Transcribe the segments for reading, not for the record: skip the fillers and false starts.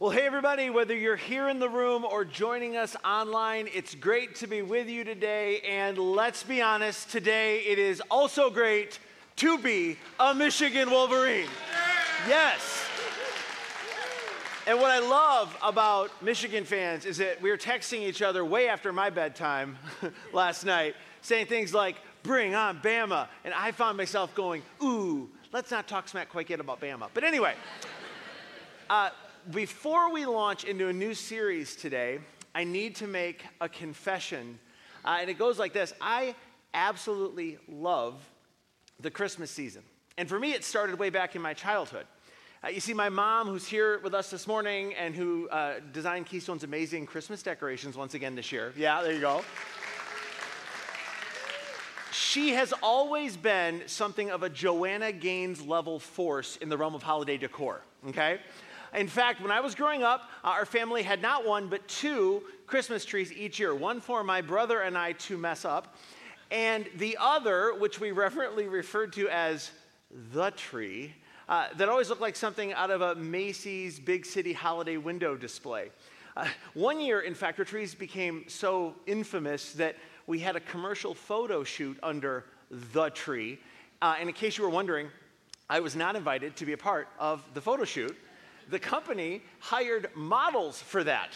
Well, hey everybody, whether you're here in the room or joining us online, it's great to be with you today. And let's be honest, today it is also great to be a Michigan Wolverine. Yes. And what I love about Michigan fans is that we were texting each other way after my bedtime last night, saying things like, "Bring on Bama." And I found myself going, ooh, let's not talk smack quite yet about Bama. But anyway, before we launch into a new series today, I need to make a confession. And it goes like this. I absolutely love the Christmas season. And for me, it started way back in my childhood. You see, my mom, who's here with us this morning and who designed Keystone's amazing Christmas decorations once again this year. Yeah, there you go. She has always been something of a Joanna Gaines level force in the realm of holiday decor, okay? In fact, when I was growing up, our family had not one, but two Christmas trees each year. One for my brother and I to mess up, and the other, which we reverently referred to as the tree, that always looked like something out of a Macy's big city holiday window display. One year, in fact, our trees became so infamous that we had a commercial photo shoot under the tree. And in case you were wondering, I was not invited to be a part of the photo shoot. The company hired models for that.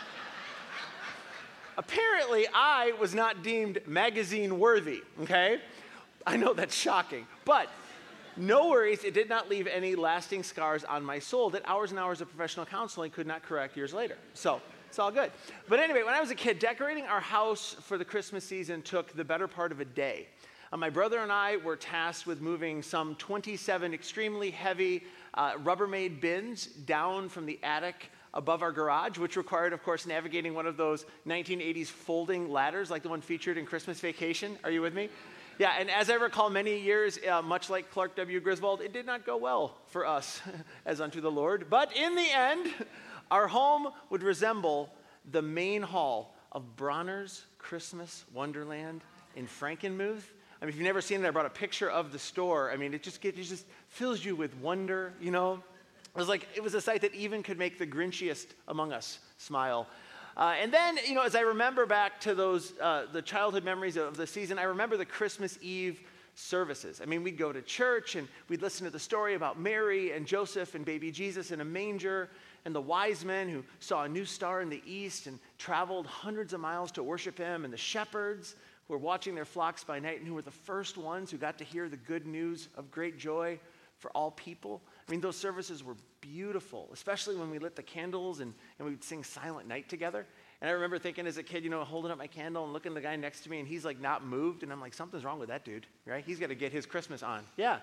Apparently, I was not deemed magazine worthy, okay? I know that's shocking, but no worries, it did not leave any lasting scars on my soul that hours and hours of professional counseling could not correct years later. So it's all good. But anyway, when I was a kid, decorating our house for the Christmas season took the better part of a day. My brother and I were tasked with moving some 27 extremely heavy Rubbermaid bins down from the attic above our garage, which required, of course, navigating one of those 1980s folding ladders like the one featured in Christmas Vacation. Are you with me? Yeah, and as I recall, many years, much like Clark W. Griswold, it did not go well for us as unto the Lord. But in the end, our home would resemble the main hall of Bronner's Christmas Wonderland in Frankenmuth. I mean, if you've never seen it, I brought a picture of the store. I mean, it just fills you with wonder, you know? It was a sight that even could make the Grinchiest among us smile. And then, you know, as I remember back to those, the childhood memories of the season, I remember the Christmas Eve services. I mean, we'd go to church and we'd listen to the story about Mary and Joseph and baby Jesus in a manger and the wise men who saw a new star in the east and traveled hundreds of miles to worship him, and the shepherds who were watching their flocks by night and who were the first ones who got to hear the good news of great joy for all people. I mean, those services were beautiful, especially when we lit the candles and we'd sing Silent Night together. And I remember thinking as a kid, you know, holding up my candle and looking at the guy next to me, and he's like not moved, and I'm like, something's wrong with that dude, right? He's got to get his Christmas on. Yeah.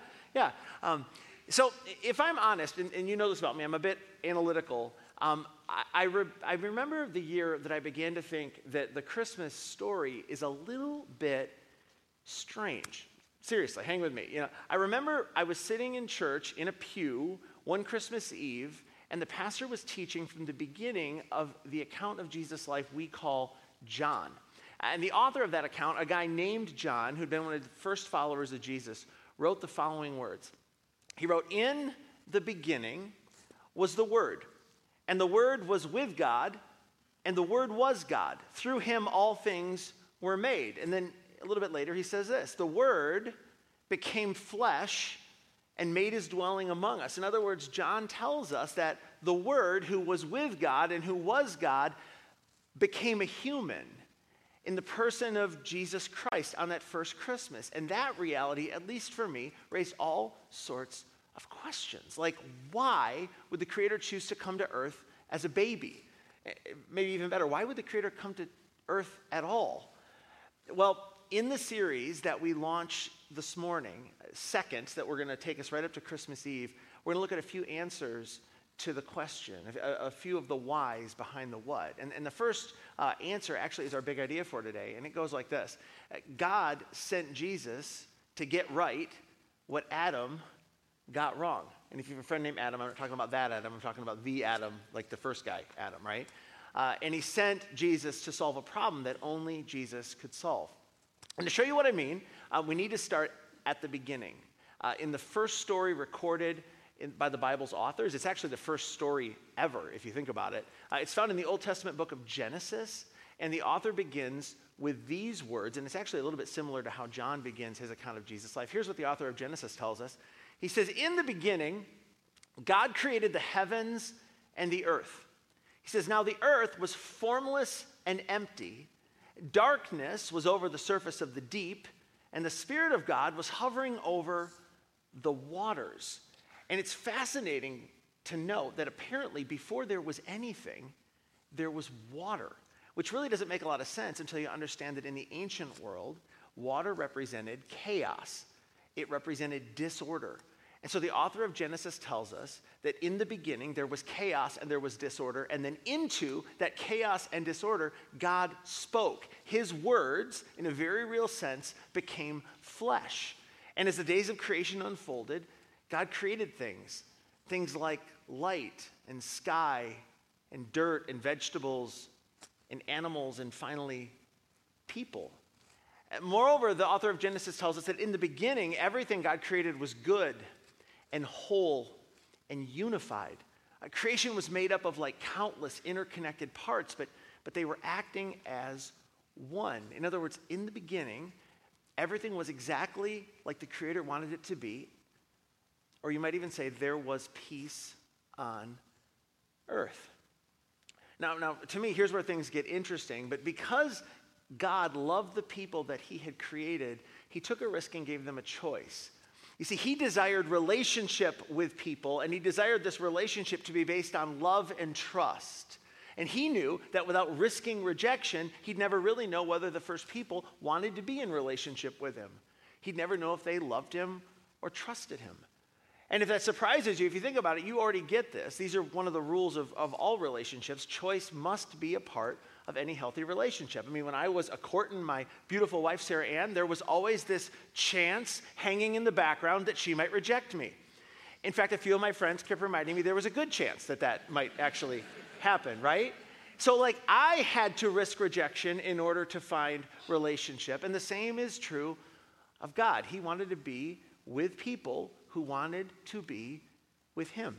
So if I'm honest, and you know this about me, I'm a bit analytical. I remember the year that I began to think that the Christmas story is a little bit strange. Seriously, hang with me. You know, I remember I was sitting in church in a pew one Christmas Eve, and the pastor was teaching from the beginning of the account of Jesus' life we call John. And the author of that account, a guy named John, who'd been one of the first followers of Jesus, wrote the following words. He wrote, "In the beginning was the Word, and the Word was with God, and the Word was God. Through him all things were made." And then a little bit later he says this, "The Word became flesh and made his dwelling among us." In other words, John tells us that the Word, who was with God and who was God, became a human in the person of Jesus Christ on that first Christmas. And that reality, at least for me, raised all sorts of questions. Like, why would the Creator choose to come to earth as a baby? Maybe even better, why would the Creator come to earth at all? Well, in the series that we launched this morning, seconds that we're going to take us right up to Christmas Eve, we're going to look at a few answers to the question, a few of the whys behind the what. And the first answer actually is our big idea for today, and it goes like this. God sent Jesus to get right what Adam got wrong. And if you have a friend named Adam, I'm not talking about that Adam, I'm talking about the Adam, like the first guy, Adam, right? And he sent Jesus to solve a problem that only Jesus could solve. And to show you what I mean, we need to start at the beginning. In the first story recorded by the Bible's authors. It's actually the first story ever, if you think about it. It's found in the Old Testament book of Genesis, and the author begins with these words, and it's actually a little bit similar to how John begins his account of Jesus' life. Here's what the author of Genesis tells us. He says, "In the beginning, God created the heavens and the earth." He says, "Now the earth was formless and empty. Darkness was over the surface of the deep, and the Spirit of God was hovering over the waters." And it's fascinating to note that apparently before there was anything, there was water, which really doesn't make a lot of sense until you understand that in the ancient world, water represented chaos. It represented disorder. And so the author of Genesis tells us that in the beginning there was chaos and there was disorder, and then into that chaos and disorder, God spoke. His words, in a very real sense, became flesh. And as the days of creation unfolded, God created things like light and sky and dirt and vegetables and animals and finally people. Moreover, the author of Genesis tells us that in the beginning, everything God created was good and whole and unified. Creation was made up of like countless interconnected parts, but they were acting as one. In other words, in the beginning, everything was exactly like the Creator wanted it to be, or you might even say there was peace on earth. Now, to me, here's where things get interesting, but because God loved the people that he had created, he took a risk and gave them a choice. You see, he desired relationship with people, and he desired this relationship to be based on love and trust. And he knew that without risking rejection, he'd never really know whether the first people wanted to be in relationship with him. He'd never know if they loved him or trusted him. And if that surprises you, if you think about it, you already get this. These are one of the rules of all relationships. Choice must be a part of any healthy relationship. I mean, when I was courting my beautiful wife, Sarah Ann, there was always this chance hanging in the background that she might reject me. In fact, a few of my friends kept reminding me there was a good chance that might actually happen, right? So I had to risk rejection in order to find relationship. And the same is true of God. He wanted to be with people who wanted to be with him.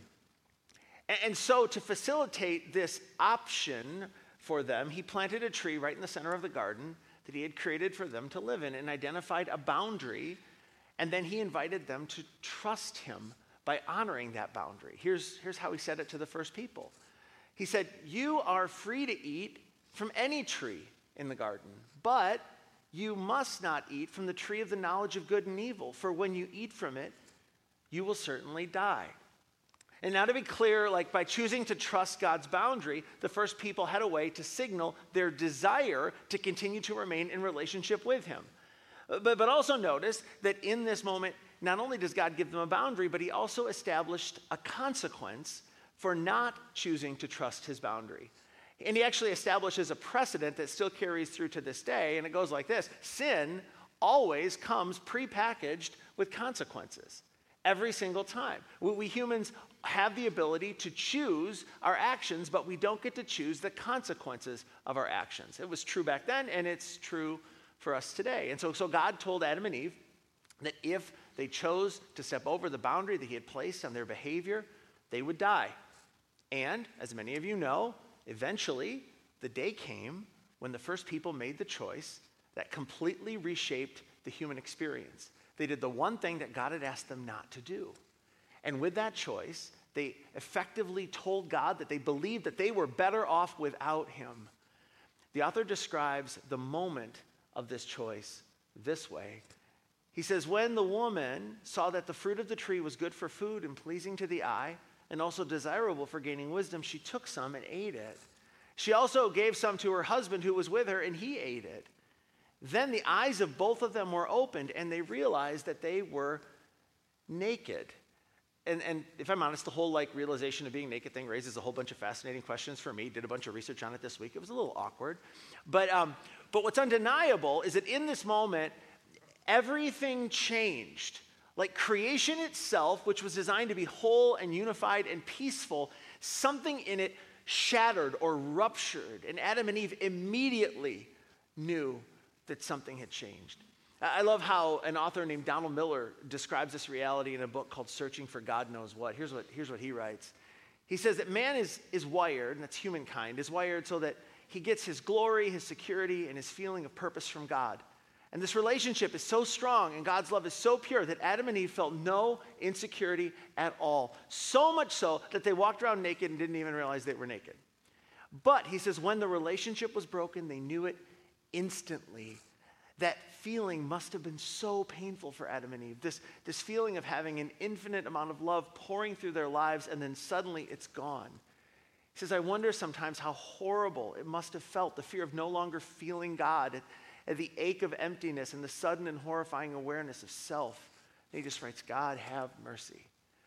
And so to facilitate this option for them, he planted a tree right in the center of the garden that he had created for them to live in and identified a boundary, and then he invited them to trust him by honoring that boundary. Here's how he said it to the first people. He said, "You are free to eat from any tree in the garden, but you must not eat from the tree of the knowledge of good and evil, for when you eat from it, you will certainly die." And now to be clear, by choosing to trust God's boundary, the first people had a way to signal their desire to continue to remain in relationship with him. But also notice that in this moment, not only does God give them a boundary, but he also established a consequence for not choosing to trust his boundary. And he actually establishes a precedent that still carries through to this day, and it goes like this. Sin always comes prepackaged with consequences. Every single time. We humans have the ability to choose our actions, but we don't get to choose the consequences of our actions. It was true back then, and it's true for us today. And so God told Adam and Eve that if they chose to step over the boundary that he had placed on their behavior, they would die. And, as many of you know, eventually the day came when the first people made the choice that completely reshaped the human experience. They did the one thing that God had asked them not to do. And with that choice, they effectively told God that they believed that they were better off without him. The author describes the moment of this choice this way. He says, "When the woman saw that the fruit of the tree was good for food and pleasing to the eye, and also desirable for gaining wisdom, she took some and ate it. She also gave some to her husband who was with her, and he ate it. Then the eyes of both of them were opened, and they realized that they were naked." And if I'm honest, the whole realization of being naked thing raises a whole bunch of fascinating questions for me. Did a bunch of research on it this week. It was a little awkward. But what's undeniable is that in this moment, everything changed. Creation itself, which was designed to be whole and unified and peaceful, something in it shattered or ruptured. And Adam and Eve immediately knew that something had changed. I love how an author named Donald Miller describes this reality in a book called Searching for God Knows What. Here's what he writes. He says that man is wired, and that's humankind, is wired so that he gets his glory, his security, and his feeling of purpose from God. And this relationship is so strong and God's love is so pure that Adam and Eve felt no insecurity at all. So much so that they walked around naked and didn't even realize they were naked. But he says when the relationship was broken, they knew it instantly. That feeling must have been so painful for Adam and Eve. This feeling of having an infinite amount of love pouring through their lives and then suddenly it's gone. He says, I wonder sometimes how horrible it must have felt, the fear of no longer feeling God, at the ache of emptiness and the sudden and horrifying awareness of self. And he just writes, God, have mercy.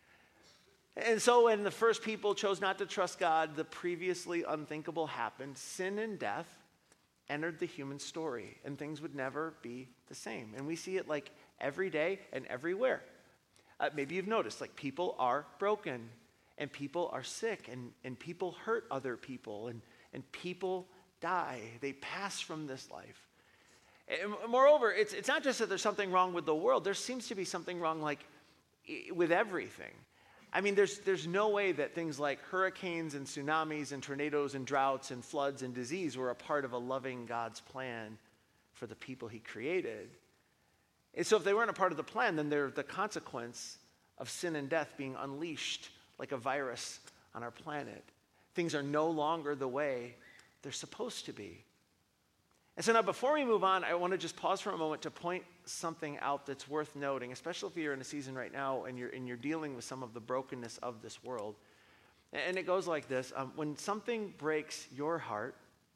And so when the first people chose not to trust God, the previously unthinkable happened. Sin and death entered the human story, and things would never be the same. And we see it like every day and everywhere. Maybe you've noticed, like people are broken, and people are sick, and people hurt other people, and people die. They pass from this life. And moreover, it's not just that there's something wrong with the world. There seems to be something wrong like with everything. I mean, there's no way that things like hurricanes and tsunamis and tornadoes and droughts and floods and disease were a part of a loving God's plan for the people he created. And so if they weren't a part of the plan, then they're the consequence of sin and death being unleashed like a virus on our planet. Things are no longer the way they're supposed to be. And so now before we move on, I want to just pause for a moment to point something out that's worth noting, especially if you're in a season right now and you're dealing with some of the brokenness of this world. And it goes like this. When something breaks your heart,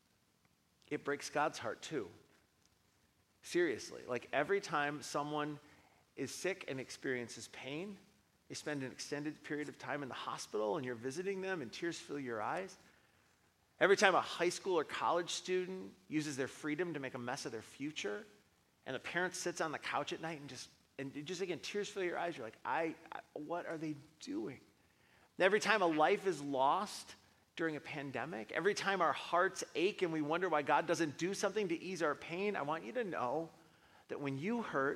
it breaks God's heart too. Seriously. Like every time someone is sick and experiences pain, they spend an extended period of time in the hospital and you're visiting them and tears fill your eyes. Every time a high school or college student uses their freedom to make a mess of their future, and the parent sits on the couch at night and just again, tears fill your eyes. You're like, what are they doing? Every time a life is lost during a pandemic, every time our hearts ache and we wonder why God doesn't do something to ease our pain, I want you to know that when you hurt,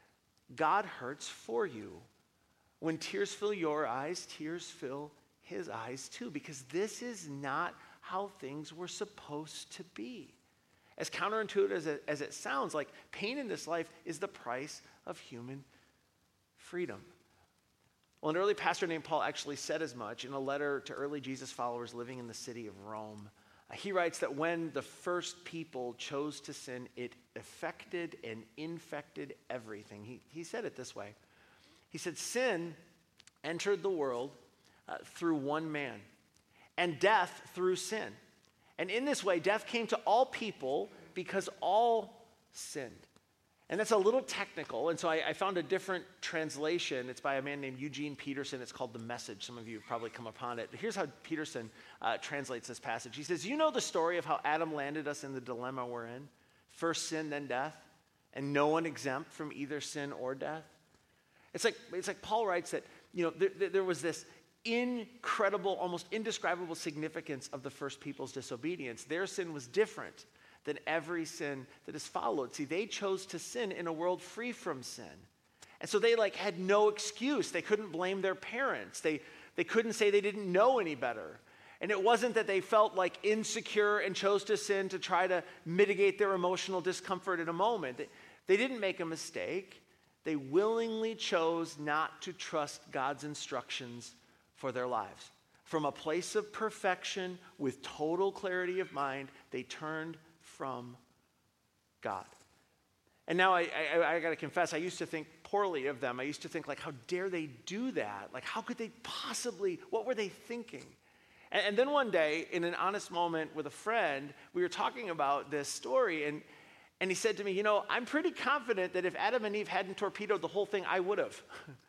God hurts for you. When tears fill your eyes, tears fill his eyes too, because this is not how things were supposed to be. As counterintuitive as it sounds, like pain in this life is the price of human freedom. Well, an early pastor named Paul actually said as much in a letter to early Jesus followers living in the city of Rome. He writes that when the first people chose to sin, it affected and infected everything. He said it this way. He said, sin entered the world through one man, and death through sin. And in this way, death came to all people because all sinned. And that's a little technical, and so I found a different translation. It's by a man named Eugene Peterson. It's called The Message. Some of you have probably come upon it. Here's how Peterson translates this passage. He says, you know the story of how Adam landed us in the dilemma we're in? First sin, then death, and no one exempt from either sin or death. It's like Paul writes that, there was this incredible, almost indescribable significance of the first people's disobedience. Their sin was different than every sin that has followed. See, they chose to sin in a world free from sin. And so they had no excuse. They couldn't blame their parents. They couldn't say they didn't know any better. And it wasn't that they felt insecure and chose to sin to try to mitigate their emotional discomfort in a moment. They didn't make a mistake. They willingly chose not to trust God's instructions for their lives. From a place of perfection with total clarity of mind, they turned from God. And now I got to confess, I used to think poorly of them. I used to think how dare they do that? How could they possibly, what were they thinking? And then one day, in an honest moment with a friend, we were talking about this story, and he said to me, I'm pretty confident that if Adam and Eve hadn't torpedoed the whole thing, I would have.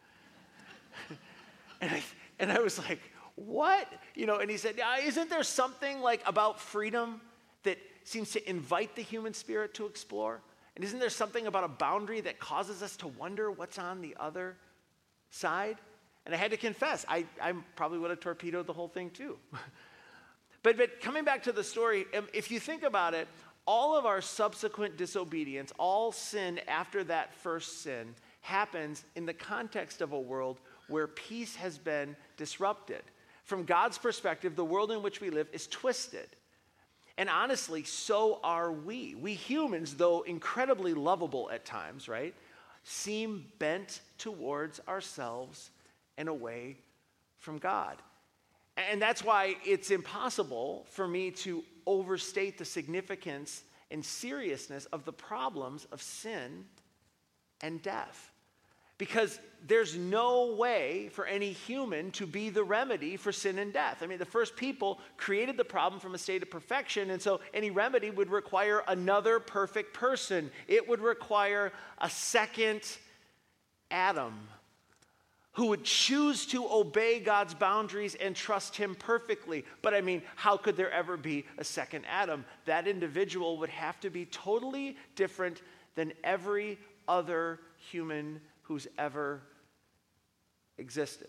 And I was like, what? And he said, isn't there something about freedom that seems to invite the human spirit to explore? And isn't there something about a boundary that causes us to wonder what's on the other side? And I had to confess, I probably would have torpedoed the whole thing too. But coming back to the story, if you think about it, all of our subsequent disobedience, all sin after that first sin, happens in the context of a world where peace has been disrupted. From God's perspective, the world in which we live is twisted. And honestly, so are we. We humans, though incredibly lovable at times, right, seem bent towards ourselves and away from God. And that's why it's impossible for me to overstate the significance and seriousness of the problems of sin and death. Because there's no way for any human to be the remedy for sin and death. I mean, the first people created the problem from a state of perfection, and so any remedy would require another perfect person. It would require a second Adam who would choose to obey God's boundaries and trust him perfectly. But I mean, how could there ever be a second Adam? That individual would have to be totally different than every other human who's ever existed.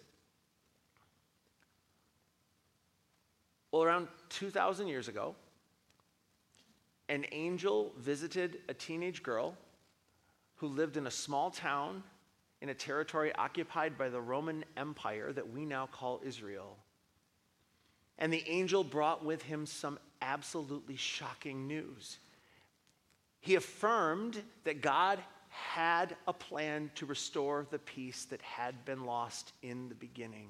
Well, around 2,000 years ago, an angel visited a teenage girl who lived in a small town in a territory occupied by the Roman Empire that we now call Israel. And the angel brought with him some absolutely shocking news. He affirmed that God had a plan to restore the peace that had been lost in the beginning,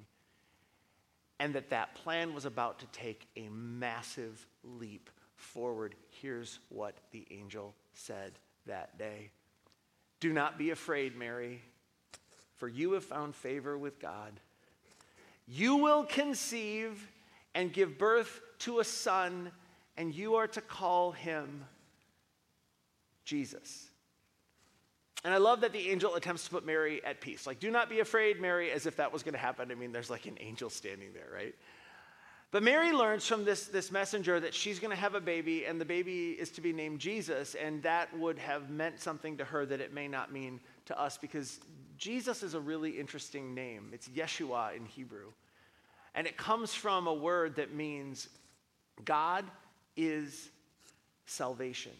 and that plan was about to take a massive leap forward. Here's what the angel said that day. "Do not be afraid, Mary, for you have found favor with God. You will conceive and give birth to a son, and you are to call him Jesus." And I love that the angel attempts to put Mary at peace. Like, do not be afraid, Mary, as if that was going to happen. I mean, there's like an angel standing there, right? But Mary learns from this messenger that she's going to have a baby, and the baby is to be named Jesus, and that would have meant something to her that it may not mean to us, because Jesus is a really interesting name. It's Yeshua in Hebrew. And it comes from a word that means God is salvation.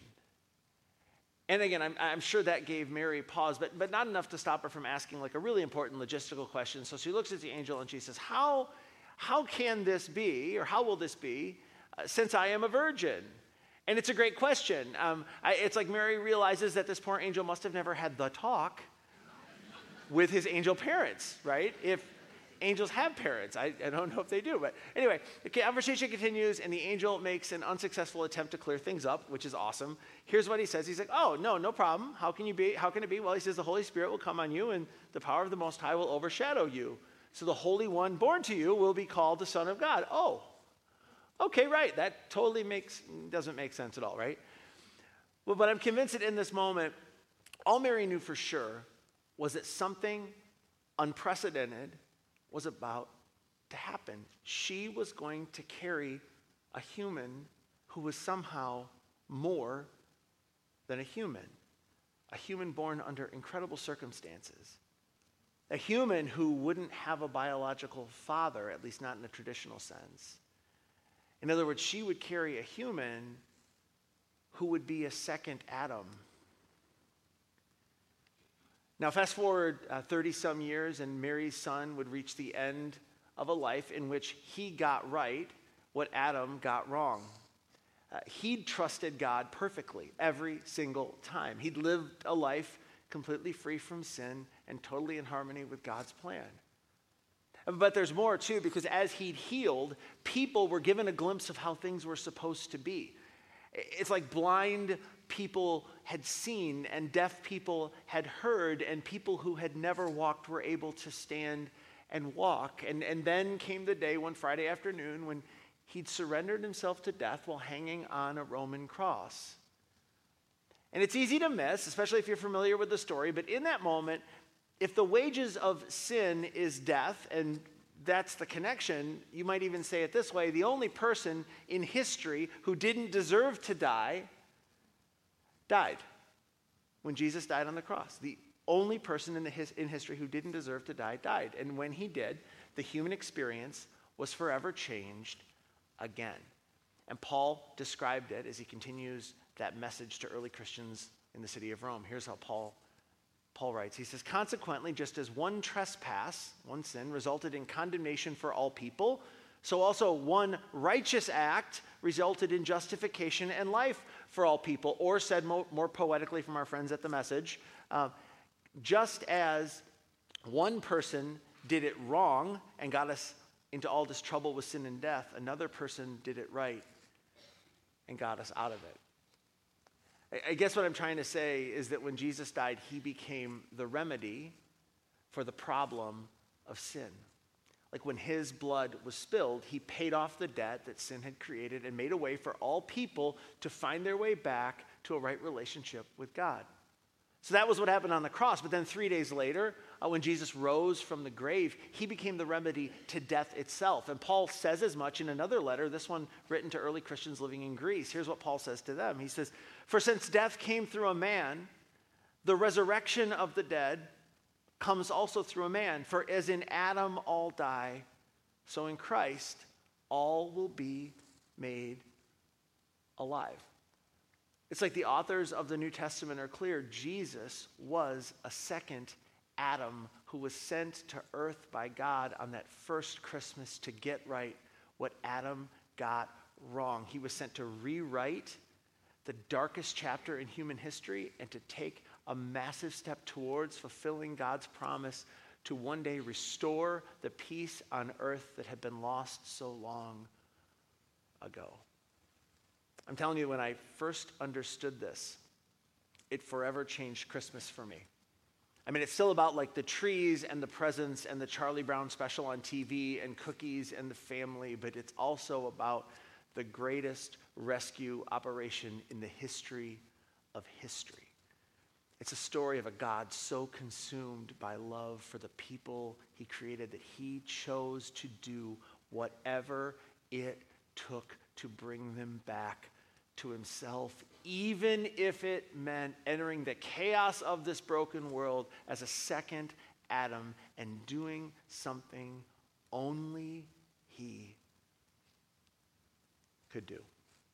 And again, I'm sure that gave Mary pause, but not enough to stop her from asking like a really important logistical question. So she looks at the angel and she says, how can this be, or how will this be, since I am a virgin? And it's a great question. It's like Mary realizes that this poor angel must have never had the talk with his angel parents, right? If angels have parents. I don't know if they do. But anyway, the conversation continues, and the angel makes an unsuccessful attempt to clear things up, which is awesome. Here's what he says. He's like, oh, no problem. How can it be? Well, he says, the Holy Spirit will come on you, and the power of the Most High will overshadow you. So the Holy One born to you will be called the Son of God. Oh, okay, right. That totally doesn't make sense at all, right? Well, but I'm convinced that in this moment, all Mary knew for sure was that something unprecedented was about to happen. She was going to carry a human who was somehow more than a human born under incredible circumstances, a human who wouldn't have a biological father, at least not in a traditional sense. In other words, she would carry a human who would be a second Adam. Now, fast forward 30-some years, and Mary's son would reach the end of a life in which he got right what Adam got wrong. He'd trusted God perfectly every single time. He'd lived a life completely free from sin and totally in harmony with God's plan. But there's more, too, because as he'd healed, people were given a glimpse of how things were supposed to be. It's like blind people had seen, and deaf people had heard, and people who had never walked were able to stand and walk. And then came the day, one Friday afternoon, when he'd surrendered himself to death while hanging on a Roman cross. And it's easy to miss, especially if you're familiar with the story, but in that moment, if the wages of sin is death, and that's the connection, you might even say it this way: the only person in history who didn't deserve to die died when Jesus died on the cross. The only person in history who didn't deserve to die died. And when he did, the human experience was forever changed again. And Paul described it as he continues that message to early Christians in the city of Rome. Here's how Paul writes. He says, consequently, just as one trespass, one sin, resulted in condemnation for all people, so also one righteous act resulted in justification and life for all people. Or said more poetically from our friends at The Message, just as one person did it wrong and got us into all this trouble with sin and death, another person did it right and got us out of it. I guess what I'm trying to say is that when Jesus died, he became the remedy for the problem of sin. Like when his blood was spilled, he paid off the debt that sin had created and made a way for all people to find their way back to a right relationship with God. So that was what happened on the cross. But then 3 days later, when Jesus rose from the grave, he became the remedy to death itself. And Paul says as much in another letter, this one written to early Christians living in Greece. Here's what Paul says to them. He says, for since death came through a man, the resurrection of the dead comes also through a man. For as in Adam all die, so in Christ all will be made alive. It's like the authors of the New Testament are clear. Jesus was a second Adam who was sent to earth by God on that first Christmas to get right what Adam got wrong. He was sent to rewrite the darkest chapter in human history and to take a massive step towards fulfilling God's promise to one day restore the peace on earth that had been lost so long ago. I'm telling you, when I first understood this, it forever changed Christmas for me. I mean, it's still about like the trees and the presents and the Charlie Brown special on TV and cookies and the family, but it's also about the greatest rescue operation in the history of history. It's a story of a God so consumed by love for the people he created that he chose to do whatever it took to bring them back to himself, even if it meant entering the chaos of this broken world as a second Adam and doing something only he could do.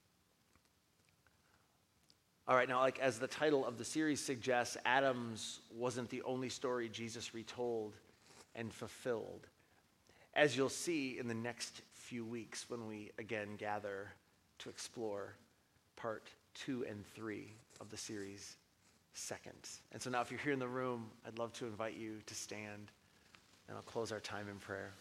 All right, now, like as the title of the series suggests, Adam's wasn't the only story Jesus retold and fulfilled, as you'll see in the next few weeks when we again gather to explore part 2 and 3 of the series, Seconds. And so now if you're here in the room, I'd love to invite you to stand, and I'll close our time in prayer.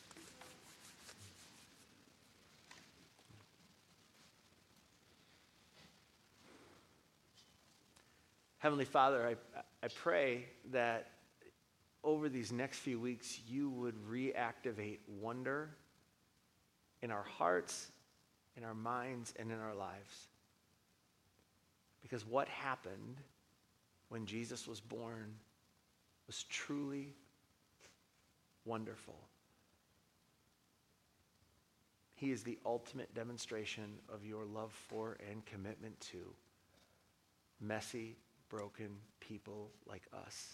Heavenly Father, I pray that over these next few weeks, you would reactivate wonder in our hearts, in our minds, and in our lives. Because what happened when Jesus was born was truly wonderful. He is the ultimate demonstration of your love for and commitment to messy, broken people like us.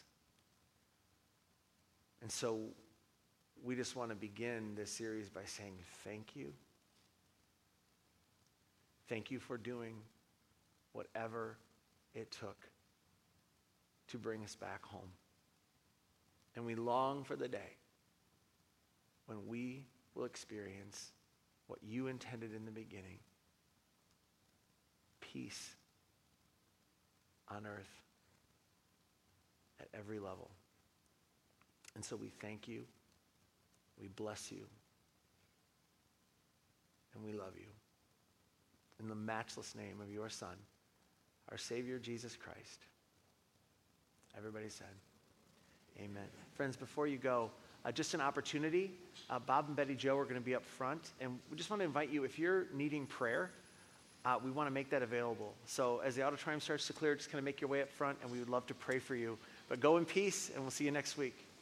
And so we just want to begin this series by saying thank you. Thank you for doing whatever it took to bring us back home. And we long for the day when we will experience what you intended in the beginning: peace on earth at every level. And so we thank you, we bless you, and we love you. In the matchless name of your Son, our Savior, Jesus Christ. Everybody said, amen. Friends, before you go, just an opportunity. Bob and Betty Joe are going to be up front, and we just want to invite you, if you're needing prayer, we want to make that available. So as the auditorium starts to clear, just kind of make your way up front, and we would love to pray for you. But go in peace, and we'll see you next week.